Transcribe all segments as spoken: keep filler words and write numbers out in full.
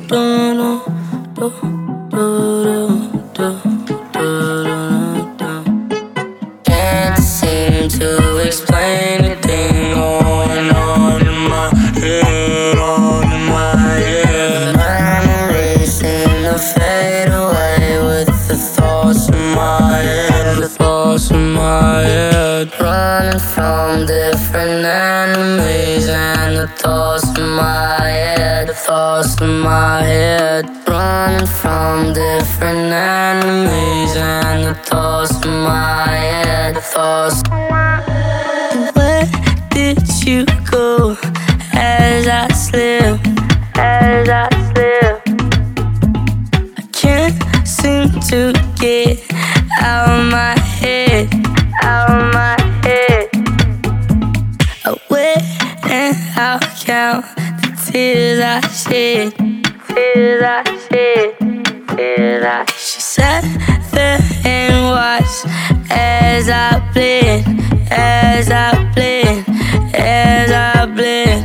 Can't seem to explain the thing going on in my head, on in my head. I'm racing to fade away with the thoughts in my head, the thoughts in my head. Running from different enemies and the thoughts in my head, the thoughts in my head. Running from different enemies and the thoughts in my head, the thoughts. Where did you go as I slip, as I slip? I can't seem to get out of my head, out of my head. I wait and I'll count the tears I shed, tears I shed, tears I shed. She sat there and watched as I bled, as I bled, as I bled,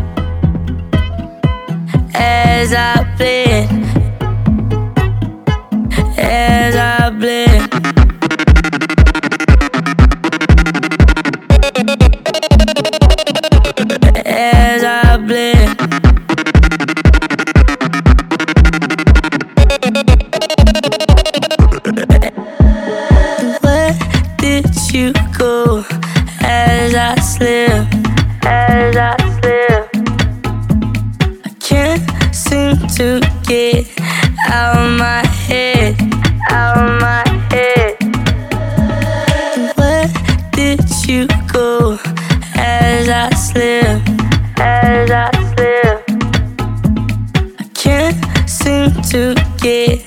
as I bled, as I bled. As I bled. Where did you go as I slip, as I slip? I can't seem to get out of my head, out of my head. Where did you go as I slip, as I slip? I can't seem to get